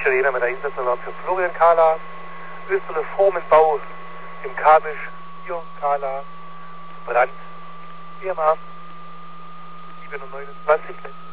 Sirene mit der Einsatzbewerb für Florian Kahler. Österle Formenbau im Kabisch, hier Kahler, Brand, EMA 729.